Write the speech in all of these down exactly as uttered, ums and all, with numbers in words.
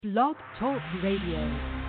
Blog Talk Radio.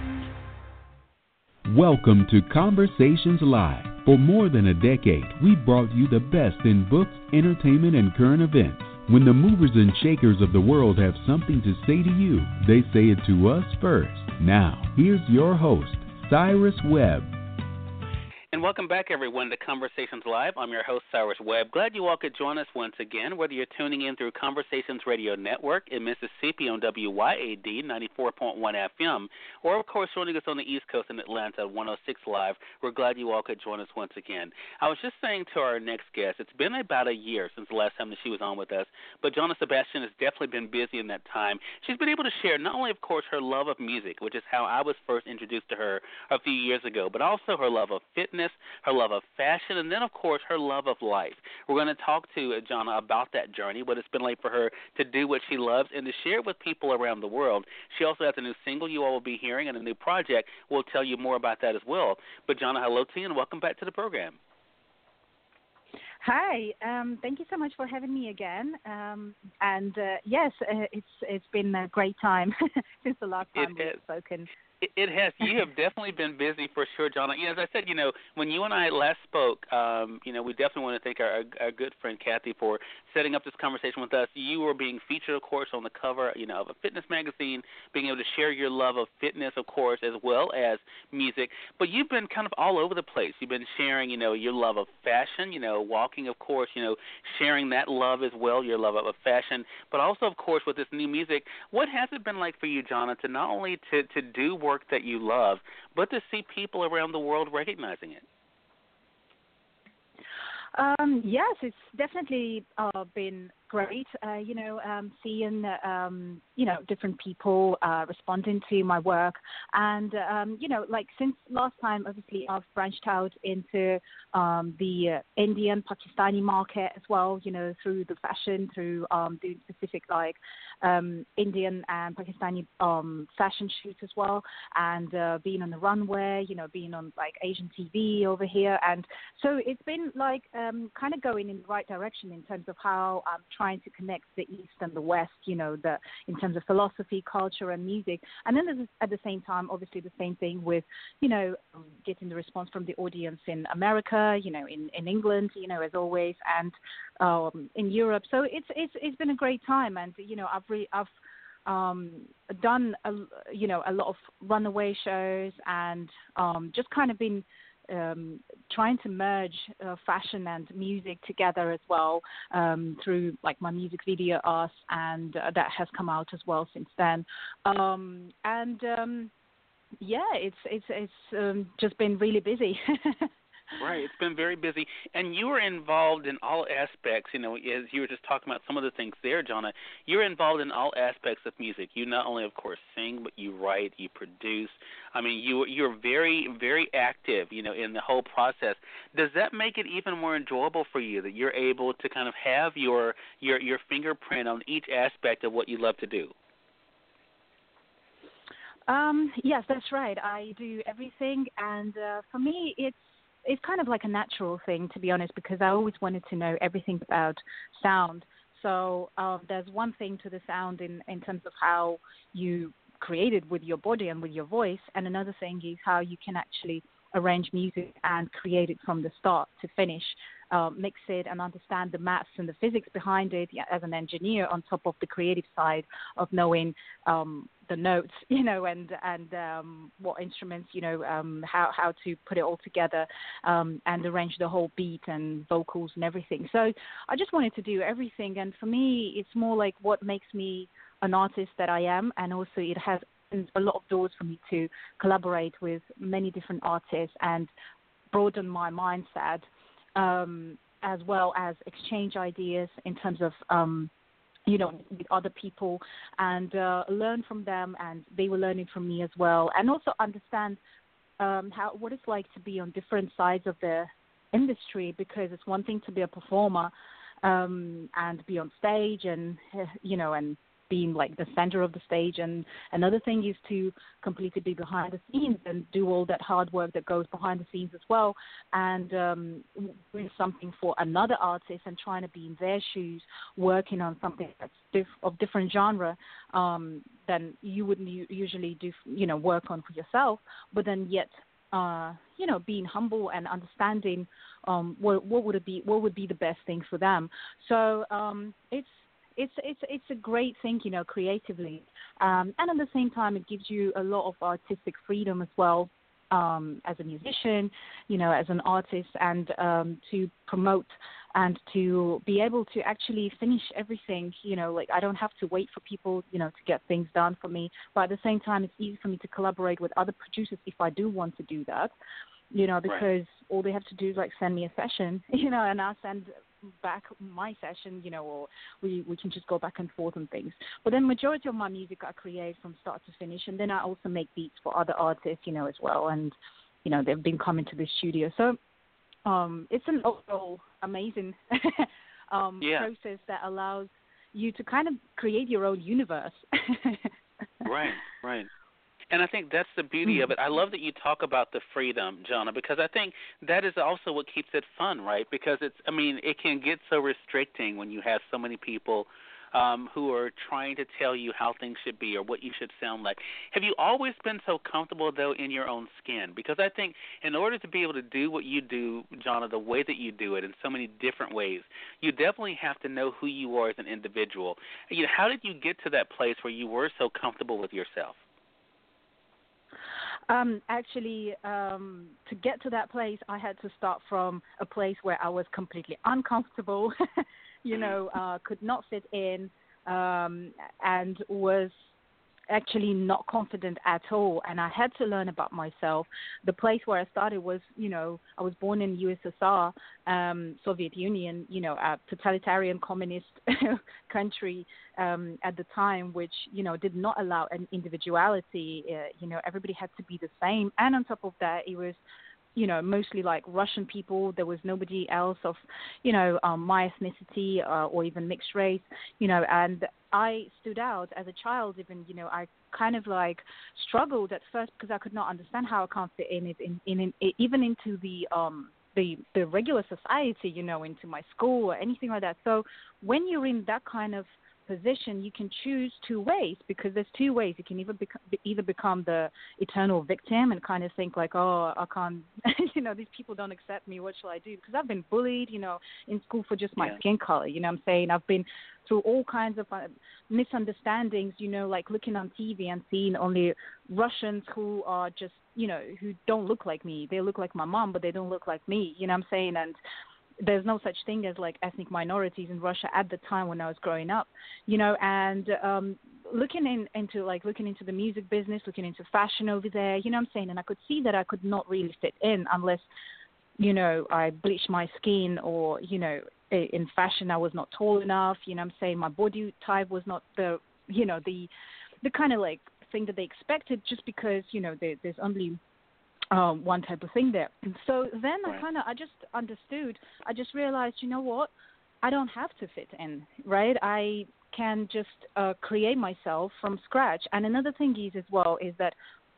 Welcome to Conversations Live. For more than a decade, we've brought you the best in books, entertainment, and current events. When the movers and shakers of the world have something to say to you, they say it to us first. Now, here's your host, Cyrus Webb. And welcome back, everyone, to Conversations Live. I'm your host, Cyrus Webb. Glad you all could join us once again, whether you're tuning in through Conversations Radio Network in Mississippi on W Y A D ninety-four point one F M, or, of course, joining us on the East Coast in Atlanta at one oh six Live. We're glad you all could join us once again. I was just saying to our next guest, it's been about a year since the last time that she was on with us, but Jonna Sebastian has definitely been busy in that time. She's been able to share not only, of course, her love of music, which is how I was first introduced to her a few years ago, but also her love of fitness, her love of fashion, and then, of course, her love of life. We're going to talk to Jonna about that journey, what it's been like for her to do what she loves and to share it with people around the world. She also has a new single you all will be hearing and a new project. We'll tell you more about that as well. But, Jonna, hello to you and welcome back to the program. Hi, um, thank you so much for having me again. Um, and uh, yes, uh, it's it's been a great time since the last time we've spoken. It, it has. You have definitely been busy for sure, Jonna. You know, as I said, you know, when you and I last spoke, um, you know, we definitely want to thank our, our good friend Kathy for setting up this conversation with us. You were being featured, of course, on the cover, you know, of a fitness magazine, being able to share your love of fitness, of course, as well as music. But you've been kind of all over the place. You've been sharing, you know, your love of fashion, you know, walking, of course, you know, sharing that love as well, your love of fashion, but also, of course, with this new music. What has it been like for you, Jonna, to not only to, to do work that you love, but to see people around the world recognizing it? Um, yes, it's definitely uh, been great, uh, you know, um, seeing, um, you know, different people uh, responding to my work. And, um, you know, like since last time, obviously, I've branched out into um, the uh, Indian, Pakistani market as well, you know, through the fashion, through um, doing specific, like, um, Indian and Pakistani um, fashion shoots as well, and uh, being on the runway, you know, being on, like, Asian T V over here. And so it's been, like, um, kind of going in the right direction in terms of how I'm trying to connect the East and the West, you know, the in terms of philosophy, culture, and music. And then there's, at the same time, obviously the same thing with, you know, um, getting the response from the audience in America, you know, in, in England, you know, as always, and um, in Europe. So it's it's it's been a great time, and you know, I've re- I've um, done a, you know a lot of runaway shows, and um, just kind of been Um, trying to merge uh, fashion and music together as well um, through like my music video art, and uh, that has come out as well since then. Um, and um, yeah, it's it's it's um, just been really busy. Right, it's been very busy, and you were involved in all aspects, you know, as you were just talking about some of the things there, Jonna. You're involved in all aspects of music. You not only, of course, sing, but you write, you produce. I mean, you, you're very, very active, you know, in the whole process. Does that make it even more enjoyable for you that you're able to kind of have your, your, your fingerprint on each aspect of what you love to do? Um, yes, that's right. I do everything, and uh, for me, it's It's kind of like a natural thing, to be honest, because I always wanted to know everything about sound. So uh, there's one thing to the sound in, in terms of how you create it with your body and with your voice, and another thing is how you can actually arrange music and create it from the start to finish, uh, mix it and understand the maths and the physics behind it, yeah, as an engineer, on top of the creative side of knowing um, the notes, you know, and and um, what instruments, you know, um, how how to put it all together um, and arrange the whole beat and vocals and everything. So I just wanted to do everything, and for me, it's more like what makes me an artist that I am, and also it has a lot of doors for me to collaborate with many different artists and broaden my mindset, um, as well as exchange ideas in terms of, um, you know, with other people, and uh, learn from them, and they were learning from me as well, and also understand um, how what it's like to be on different sides of the industry, because it's one thing to be a performer um, and be on stage and, you know, and being like the center of the stage, and another thing is to completely be behind the scenes and do all that hard work that goes behind the scenes as well, and um, doing something for another artist and trying to be in their shoes, working on something that's diff- of different genre um, than you would u- usually do, you know, work on for yourself, but then yet, uh, you know, being humble and understanding um, what, what would it be, what would be the best thing for them. So um, it's It's it's it's a great thing, you know, creatively, um, and at the same time, it gives you a lot of artistic freedom as well, um, as a musician, you know, as an artist, and um, to promote and to be able to actually finish everything. You know, like I don't have to wait for people, you know, to get things done for me. But at the same time, it's easy for me to collaborate with other producers if I do want to do that. You know, because right. all they have to do is like send me a session, you know, and I'll send back my session, you know, or we, we can just go back and forth on things. But then majority of my music I create from start to finish, and then I also make beats for other artists, you know, as well. And, you know, they've been coming to the studio. So um, it's an overall amazing um, yeah. process that allows you to kind of create your own universe. Right, right. And I think that's the beauty of it. I love that you talk about the freedom, Jonna, because I think that is also what keeps it fun, right? Because it's, I mean, it can get so restricting when you have so many people um, who are trying to tell you how things should be or what you should sound like. Have you always been so comfortable, though, in your own skin? Because I think in order to be able to do what you do, Jonna, the way that you do it in so many different ways, you definitely have to know who you are as an individual. You know, how did you get to that place where you were so comfortable with yourself? Um, actually, um, to get to that place, I had to start from a place where I was completely uncomfortable, you know, uh, could not fit in, um, and was actually not confident at all. And I had to learn about myself. The place where I started was, you know, I was born in U S S R, um, Soviet Union, you know, a totalitarian communist country um, at the time, which, you know, did not allow an individuality. Uh, you know, everybody had to be the same. And on top of that, it was, you know, mostly like Russian people. There was nobody else of, you know, um, my ethnicity uh, or even mixed race, you know, and I stood out as a child. Even, you know, I kind of like struggled at first because I could not understand how I can't fit in it, in, in, in even into the, um, the, the regular society, you know, into my school or anything like that. So when you're in that kind of position, you can choose two ways, because there's two ways. You can either become, either become the eternal victim and kind of think like, oh, I can't, you know, these people don't accept me. What shall I do? Because I've been bullied, you know, in school for just my yeah. skin color. You know what I'm saying? I've been through all kinds of uh, misunderstandings, you know, like looking on T V and seeing only Russians who are just, you know, who don't look like me. They look like my mom, but they don't look like me. You know what I'm saying? And there's no such thing as like ethnic minorities in Russia at the time when I was growing up, you know, and um, looking in, into like looking into the music business, looking into fashion over there, you know what I'm saying? And I could see that I could not really fit in unless, you know, I bleached my skin, or, you know, in fashion I was not tall enough, you know what I'm saying? My body type was not the, you know, the, the kind of like thing that they expected, just because, you know, there, there's only Um, one type of thing there. And so then right. I kind of, I just understood, I just realized, you know what, I don't have to fit in, right? I can just uh, create myself from scratch. And another thing is as well is that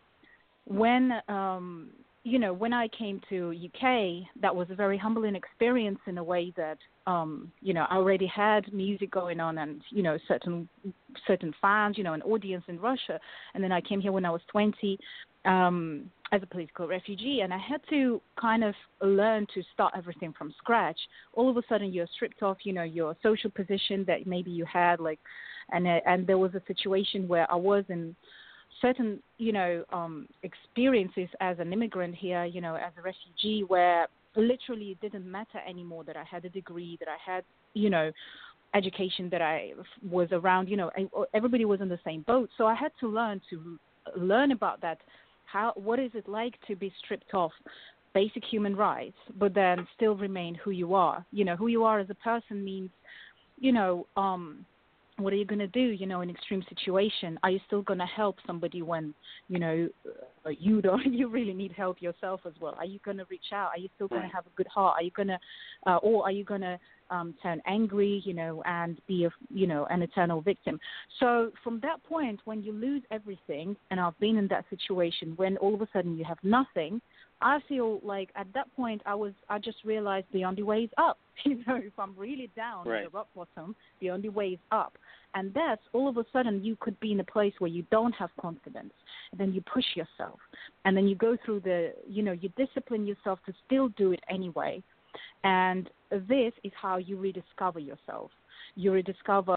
when, um, you know, when I came to U K, that was a very humbling experience in a way that, um, you know, I already had music going on and, you know, certain certain fans, you know, an audience in Russia. And then I came here when I was twenty um, as a political refugee, and I had to kind of learn to start everything from scratch. All of a sudden you're stripped off, you know, your social position that maybe you had, like, and, uh, and there was a situation where I was in certain, you know, um, experiences as an immigrant here, you know, as a refugee, where literally it didn't matter anymore that I had a degree, that I had, you know, education, that I was around, you know, everybody was in the same boat. So I had to learn to learn about that. How, what is it like to be stripped off basic human rights, but then still remain who you are? You know, who you are as a person means, you know, um, what are you going to do, you know, in extreme situation? Are you still going to help somebody when, you know, you don't, you really need help yourself as well? Are you going to reach out? Are you still going to have a good heart? Are you going to, uh, or are you going to um, turn angry, you know, and be a, you know, an eternal victim. So from that point, when you lose everything, and I've been in that situation when all of a sudden you have nothing, I feel like at that point I was I just realized the only way is up. You know, if I'm really down right. at the rock bottom, the only way is up. And that's all of a sudden you could be in a place where you don't have confidence. And then you push yourself. And then you go through the, you know, you discipline yourself to still do it anyway. And this is how you rediscover yourself. You rediscover,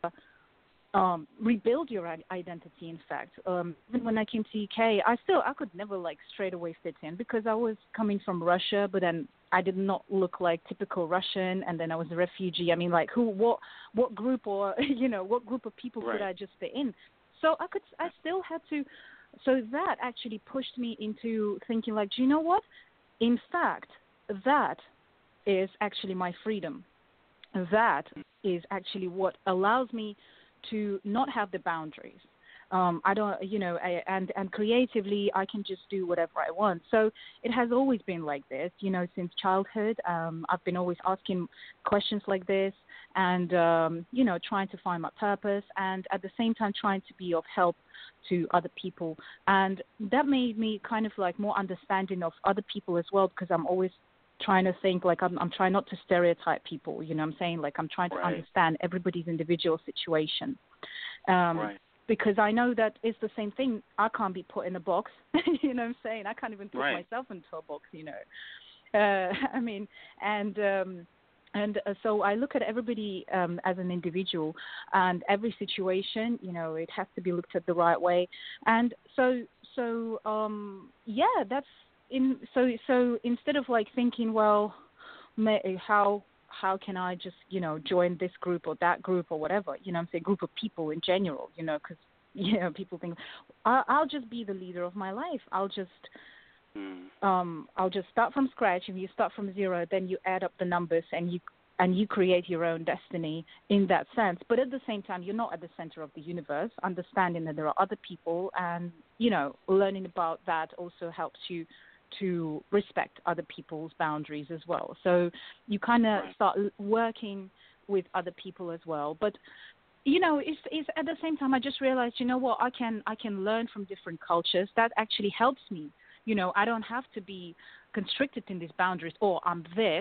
um, rebuild your identity, in fact. Um, even when I came to U K, I still, I could never, like, straight away fit in because I was coming from Russia, but then I did not look like typical Russian, and then I was a refugee. I mean, like, who, what, what group or, you know, what group of people right. could I just fit in? So I could, I still had to, so that actually pushed me into thinking, like, do you know what? In fact, that is actually my freedom. That is actually what allows me to not have the boundaries. Um, I don't, you know, I, and, and creatively, I can just do whatever I want. So it has always been like this, you know, since childhood. Um, I've been always asking questions like this and, um, you know, trying to find my purpose and at the same time trying to be of help to other people. And that made me kind of like more understanding of other people as well, because I'm always trying to think like I'm, I'm trying not to stereotype people, you know what I'm saying? Like I'm trying to right. understand everybody's individual situation. Um, right. Because I know that it's the same thing. I can't be put in a box, you know what I'm saying? I can't even put right. myself into a box, you know. Uh, I mean, and um, and uh, so I look at everybody um, as an individual, and every situation, you know, it has to be looked at the right way. And so, so um, yeah, that's in. So, so instead of like thinking, well, may, how how can I just, you know, join this group or that group or whatever, you know, I'm saying group of people in general, you know, because, you know, people think, I'll, I'll just be the leader of my life. I'll just, mm. um, I'll just start from scratch. If you start from zero, then you add up the numbers and you, and you create your own destiny in that sense. But at the same time, you're not at the center of the universe, understanding that there are other people and, you know, learning about that also helps you to respect other people's boundaries as well. So you kind of right. start working with other people as well. But, you know, it's, it's at the same time, I just realized, you know what, I can, I can learn from different cultures. That actually helps me. You know, I don't have to be constricted in these boundaries, or I'm this,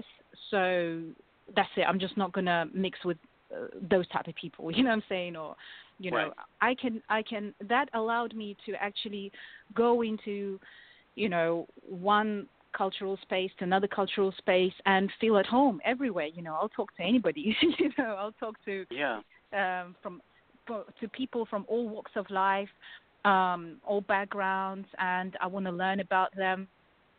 so that's it. I'm just not going to mix with uh, those type of people, you know what I'm saying? Or, you know, right. I can, I can, that allowed me to actually go into, you know, one cultural space to another cultural space and feel at home everywhere. You know, I'll talk to anybody, you know, I'll talk to, yeah. um, from, to people from all walks of life, um, all backgrounds, and I want to learn about them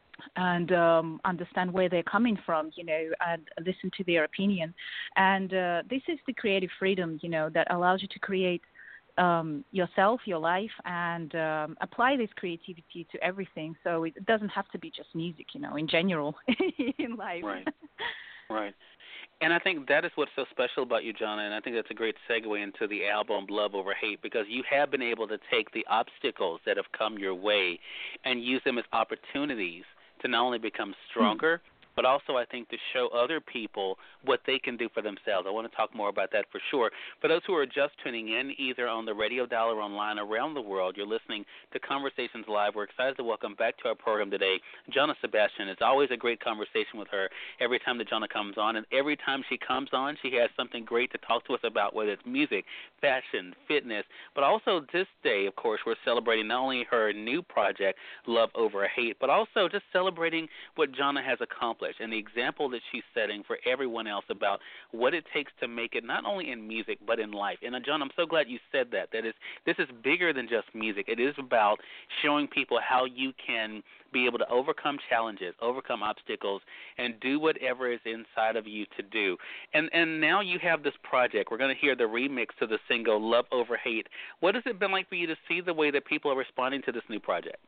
and um, understand where they're coming from, you know, and listen to their opinion. And uh, this is the creative freedom, you know, that allows you to create Um, yourself, your life, and um, apply this creativity to everything. So it doesn't have to be just music, you know, in general in life. Right, right. And I think that is what's so special about you, Jonna, and I think that's a great segue into the album Love Over Hate, because you have been able to take the obstacles that have come your way and use them as opportunities to not only become stronger, mm-hmm. but also I think to show other people what they can do for themselves. I want to talk more about that for sure. For those who are just tuning in, either on the radio dial or online around the world, you're listening to Conversations Live. We're excited to welcome back to our program today Jonna Sebastian. It's always a great conversation with her every time that Jonna comes on, and every time she comes on, she has something great to talk to us about, whether it's music, fashion, fitness, but also this day, of course, we're celebrating not only her new project, Love Over Hate, but also just celebrating what Jonna has accomplished and the example that she's setting for everyone else about what it takes to make it not only in music but in life. And, uh, John, I'm so glad you said that. That is, this is bigger than just music. It is about showing people how you can be able to overcome challenges, overcome obstacles, and do whatever is inside of you to do. And and now you have this project. We're going to hear the remix to the single Love Over Hate. What has it been like for you to see the way that people are responding to this new project?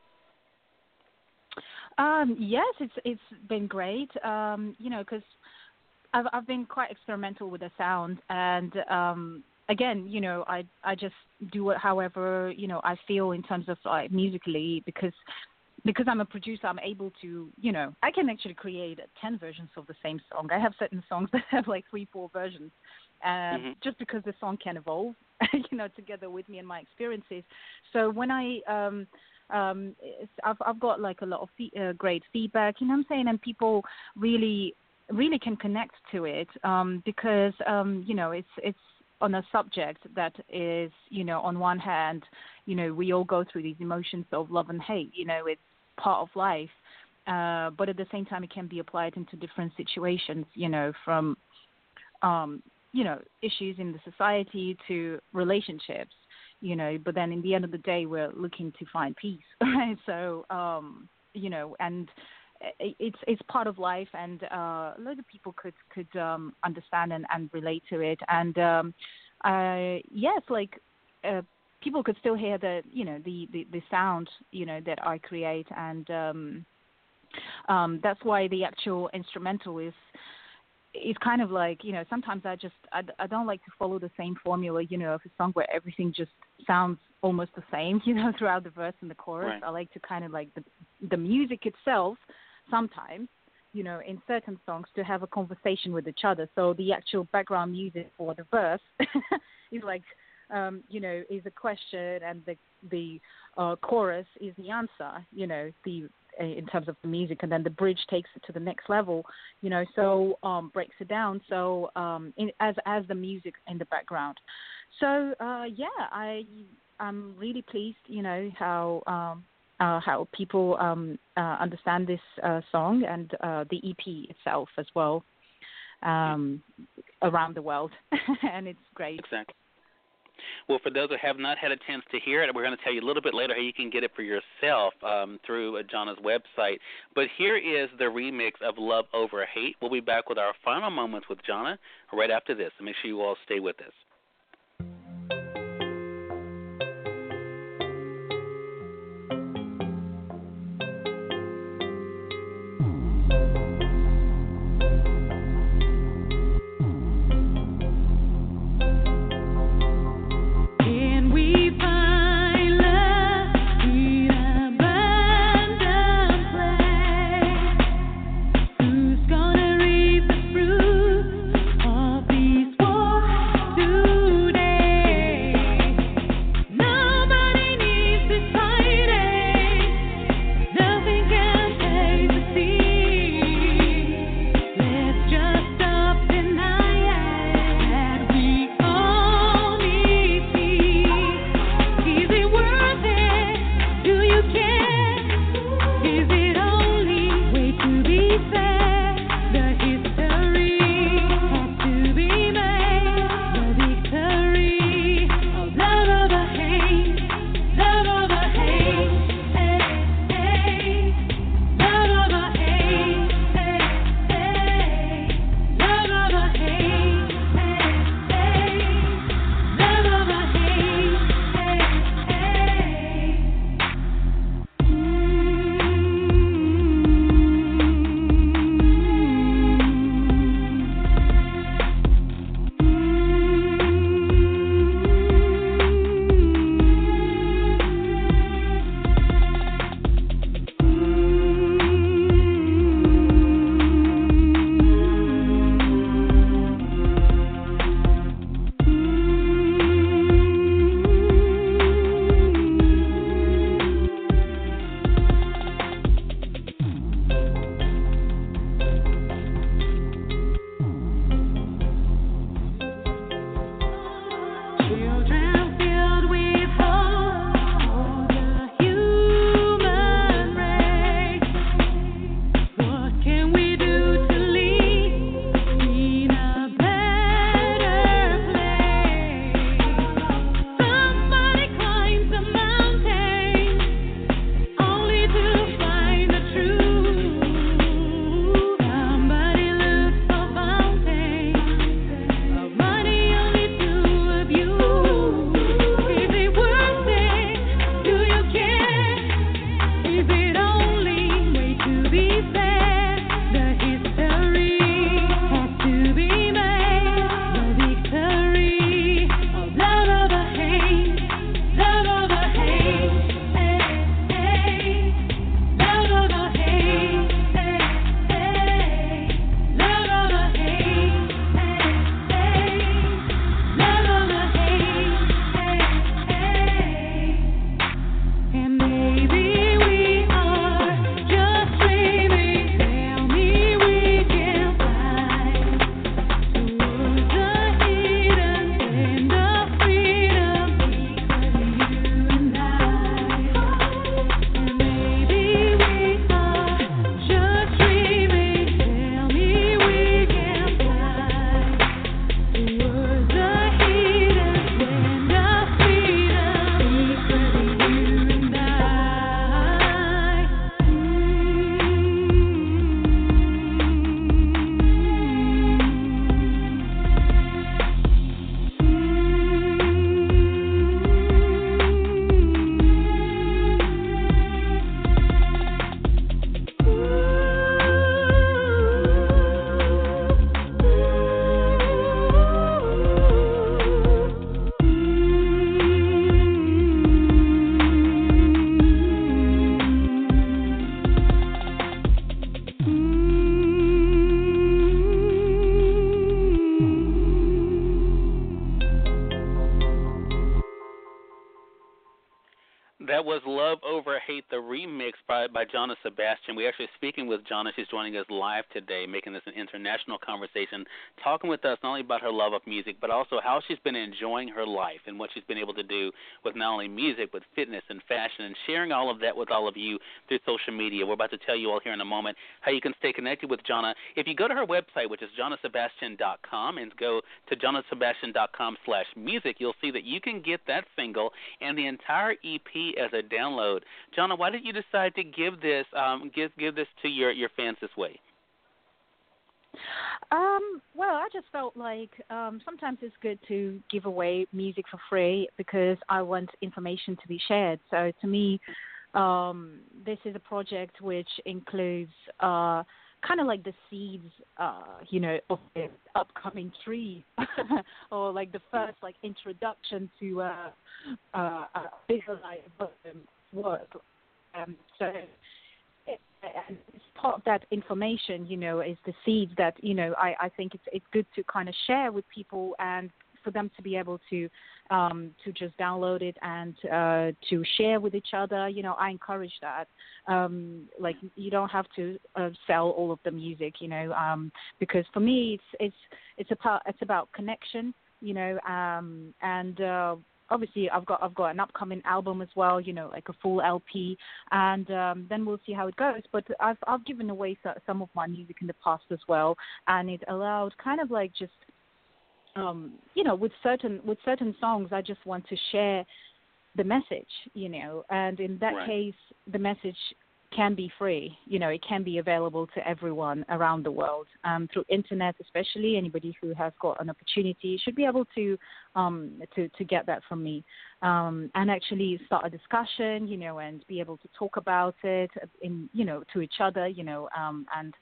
Um, yes, it's it's been great. Um, you know, because I've I've been quite experimental with the sound, and um, again, you know, I I just do it however you know I feel in terms of like musically, because because I'm a producer, I'm able to, you know, I can actually create ten versions of the same song. I have certain songs that have like three, four versions, um, mm-hmm. just because the song can evolve, you know, together with me and my experiences. So when I, um, um, I've, I've got like a lot of fee- uh, great feedback, you know what I'm saying, and people really, really can connect to it um, because, um, you know, it's it's. on a subject that is, you know, on one hand, you know, we all go through these emotions of love and hate, you know, it's part of life. Uh, but at the same time, it can be applied into different situations, you know, from, um, you know, issues in the society to relationships, you know, but then in the end of the day, we're looking to find peace, right? So, um, you know, and it's it's part of life, and uh, a lot of people could could um, understand and, and relate to it. And um, uh, yes, like uh, people could still hear the you know the, the, the sound you know that I create, and um, um, that's why the actual instrumental is is kind of like you know sometimes I just I, I don't like to follow the same formula you know of a song where everything just sounds almost the same you know throughout the verse and the chorus. Right. I like to kind of like the the music itself. Sometimes, you know, in certain songs to have a conversation with each other. So the actual background music for the verse is like, um, you know, is a question, and the the uh, chorus is the answer. You know, the uh, in terms of the music, and then the bridge takes it to the next level. You know, so um, breaks it down. So um, in, as as the music in the background. So uh, yeah, I I'm really pleased. You know how. Um, Uh, how people um, uh, understand this uh, song and uh, the E P itself as well um, around the world, and it's great. Exactly. Well, for those who have not had a chance to hear it, we're going to tell you a little bit later how you can get it for yourself um, through uh, Jana's website. But here is the remix of Love Over Hate. We'll be back with our final moments with Jana right after this. So make sure you all stay with us. Who's gonna reap the fruit of these wars? the remix by, by Jonna Sebastian. We're actually speaking with Jonna. She's joining us live today, making this an international conversation, talking with us not only about her love of music, but also how she's been enjoying her life and what she's been able to do with not only music, but fitness and fashion, and sharing all of that with all of you through social media. We're about to tell you all here in a moment how you can stay connected with Jonna. If you go to her website, which is jonna sebastian dot com, and go to jonna sebastian dot com slash music, you'll see that you can get that single and the entire E P as a download. Jonna, why did you decide to give this um, give give this to your, your fans this way? Um, well, I just felt like um, sometimes it's good to give away music for free because I want information to be shared. So to me, um, this is a project which includes uh, kind of like the seeds, uh, you know, of the upcoming tree, or like the first like introduction to uh, uh, a visualized work. Um, so, it, and it's part of that information, you know, is the seeds that, you know, I, I think it's it's good to kind of share with people and for them to be able to um, to just download it and uh, to share with each other. You know, I encourage that. Um, like, you don't have to uh, sell all of the music, you know, um, because for me, it's it's it's about it's about connection, you know, um, and uh, obviously I've got I've got an upcoming album as well, you know, like a full L P, and um, then we'll see how it goes. But I've I've given away some of my music in the past as well, and it allowed kind of like just um, you know, with certain with certain songs, I just want to share the message, you know, and in that right. case, the message can be free. You know, it can be available to everyone around the world um, through internet, especially anybody who has got an opportunity should be able to um, to to get that from me um, and actually start a discussion, you know, and be able to talk about it in, you know, to each other, you know, um, and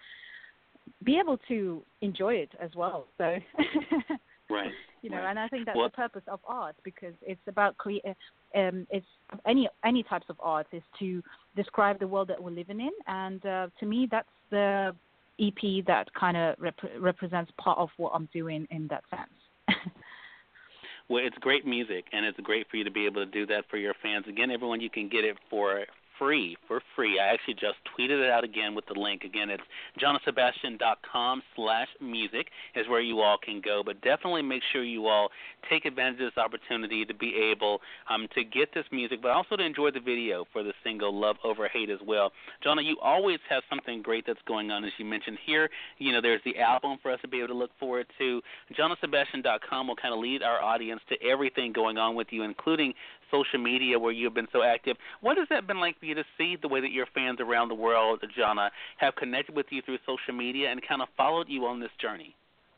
be able to enjoy it as well. So. Right. You know, right. and I think that's well, the purpose of art, because it's about create. Um, it's any any types of art is to describe the world that we're living in, and uh, to me, that's the E P that kind of rep- represents part of what I'm doing in that sense. Well, it's great music, and it's great for you to be able to do that for your fans. Again, everyone, you can get it for free, for free. I actually just tweeted it out again with the link. Again, it's jonna sebastian dot com slash music is where you all can go. But definitely make sure you all take advantage of this opportunity to be able um, to get this music, but also to enjoy the video for the single Love Over Hate as well. Jonna, you always have something great that's going on, as you mentioned here. You know, there's the album for us to be able to look forward to. jonna sebastian dot com will kind of lead our audience to everything going on with you, including social media where you've been so active. What has that been like for you to see the way that your fans around the world, Jonna, have connected with you through social media and kind of followed you on this journey?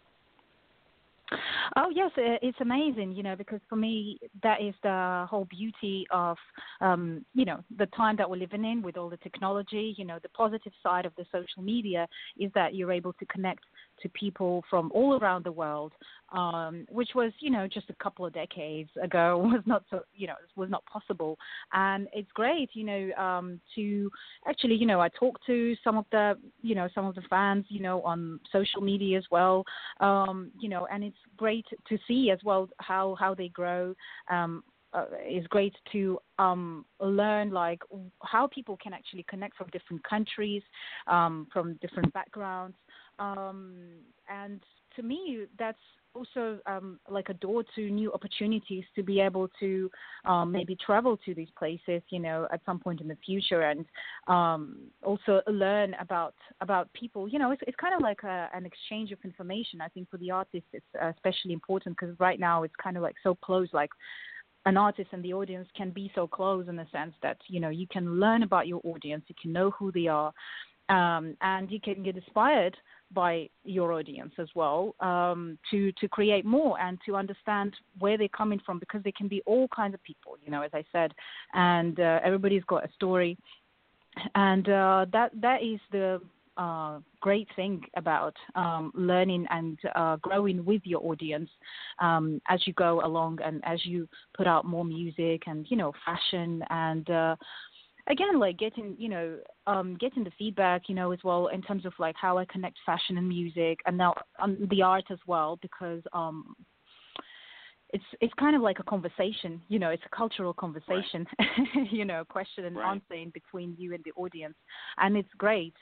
Oh, yes, it's amazing, you know, because for me, that is the whole beauty of, um, you know, the time that we're living in with all the technology. You know, the positive side of the social media is that you're able to connect to people from all around the world, um, which was, you know, just a couple of decades ago was not so, you know, was not possible. And it's great, you know, um, to actually, you know, I talk to some of the, you know, some of the fans, you know, on social media as well, um, you know, and it's great to see as well how, how they grow. Um, Uh, it's great to um, learn like how people can actually connect from different countries, um, from different backgrounds, um, and to me that's also um, like a door to new opportunities to be able to um, maybe travel to these places, you know, at some point in the future, and um, also learn about about people. You know, it's, it's kind of like a, an exchange of information. I think for the artists it's especially important because right now it's kind of like so close, like an artist and the audience can be so close in the sense that, you know, you can learn about your audience, you can know who they are, um, and you can get inspired by your audience as well um, to, to create more and to understand where they're coming from, because they can be all kinds of people, you know, as I said, and uh, everybody's got a story. And uh, that that is the Uh, great thing about um, learning and uh, growing with your audience um, as you go along and as you put out more music and, you know, fashion and uh, again, like getting, you know, um, getting the feedback, you know, as well in terms of like how I connect fashion and music and now um, the art as well, because um, it's it's kind of like a conversation, you know, it's a cultural conversation, right. you know, question and right. answer in between you and the audience, and it's great.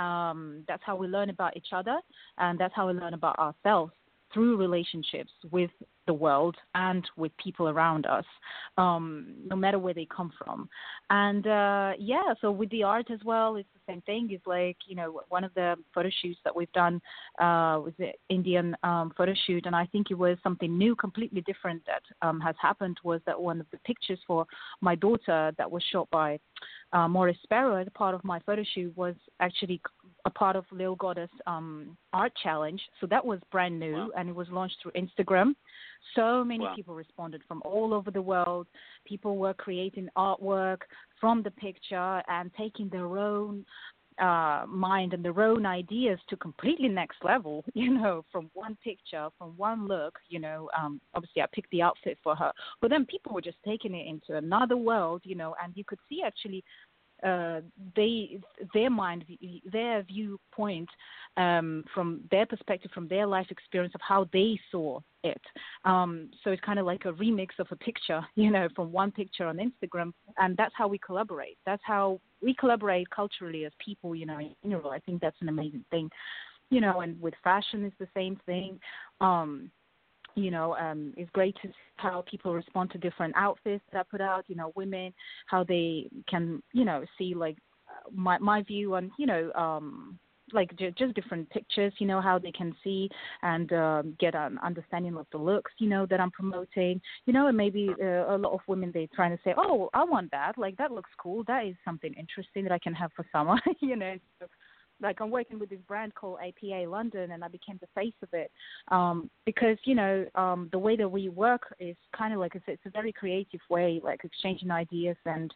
Um, that's how we learn about each other, and that's how we learn about ourselves through relationships with the world and with people around us, um, no matter where they come from. And, uh, yeah, so with the art as well, it's the same thing. It's like, you know, one of the photo shoots that we've done uh, was the Indian um, photo shoot, and I think it was something new, completely different that um, has happened, was that one of the pictures for my daughter that was shot by uh, Maurice Sparrow as a part of my photo shoot was actually a part of Lil Goddess um, art challenge. So that was brand new, wow. and it was launched through Instagram. So many wow. people responded from all over the world. People were creating artwork from the picture and taking their own uh, mind and their own ideas to completely next level, you know, from one picture, from one look, you know. Um, obviously, I picked the outfit for her. But then people were just taking it into another world, you know, and you could see actually Uh, they, their mind, their viewpoint um, from their perspective, from their life experience of how they saw it. Um, so it's kind of like a remix of a picture, you know, from one picture on Instagram, and that's how we collaborate. That's how we collaborate culturally as people, you know, in general. I think that's an amazing thing, you know, and with fashion it's the same thing. Um, You know, um, it's great to see how people respond to different outfits that I put out, you know, women, how they can, you know, see, like, my my view on, you know, um, like j- just different pictures, you know, how they can see and um, get an understanding of the looks, you know, that I'm promoting, you know, and maybe uh, a lot of women, they're trying to say, oh, I want that. Like, that looks cool. That is something interesting that I can have for summer, you know. So, like, I'm working with this brand called A P A London, and I became the face of it um, because, you know, um, the way that we work is kind of like, it's, it's a very creative way, like exchanging ideas and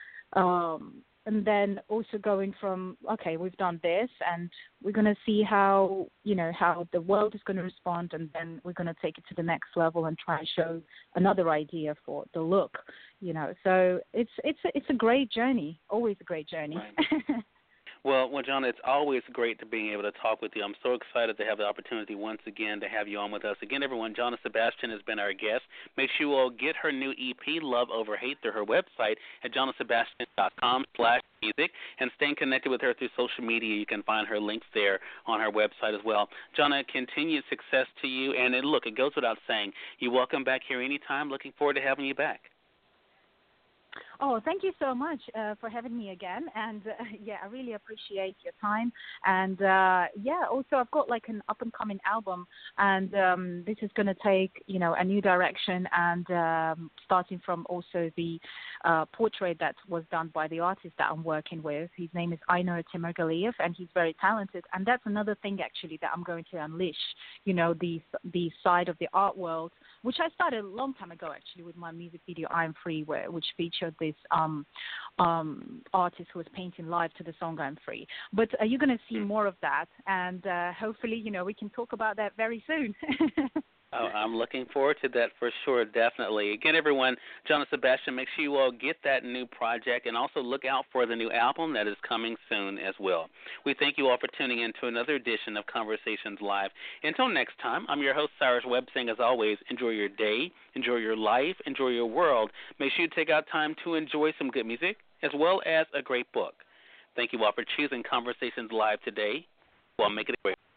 um, and then also going from, okay, we've done this, and we're going to see how, you know, how the world is going to respond, and then we're going to take it to the next level and try and show another idea for the look, you know. So it's it's a, it's a great journey, always a great journey. Right. Well, well, John, it's always great to being able to talk with you. I'm so excited to have the opportunity once again to have you on with us. Again, everyone, Jonna Sebastian has been our guest. Make sure you all get her new E P, Love Over Hate, through her website at jonna sebastian dot com slash music, and staying connected with her through social media. You can find her links there on her website as well. Jonna, continued success to you. And it, look, it goes without saying, you're welcome back here anytime. Looking forward to having you back. Oh, thank you so much uh, for having me again. And, uh, yeah, I really appreciate your time. And, uh, yeah, also I've got, like, an up-and-coming album, and um, this is going to take, you know, a new direction, and um, starting from also the uh, portrait that was done by the artist that I'm working with. His name is Ainur Temirgaliyev, and he's very talented. And that's another thing, actually, that I'm going to unleash, you know, the, the side of the art world, which I started a long time ago, actually, with my music video, I'm Free, where, which featured this um, um, artist who was painting live to the song I'm Free. But uh, you're going to see more of that, and uh, hopefully, you know, we can talk about that very soon. Oh, I'm looking forward to that for sure, definitely. Again, everyone, Jonna Sebastian, make sure you all get that new project, and also look out for the new album that is coming soon as well. We thank you all for tuning in to another edition of Conversations Live. Until next time, I'm your host, Cyrus Webb, saying, as always, enjoy your day, enjoy your life, enjoy your world. Make sure you take out time to enjoy some good music as well as a great book. Thank you all for choosing Conversations Live today. Well, make it a great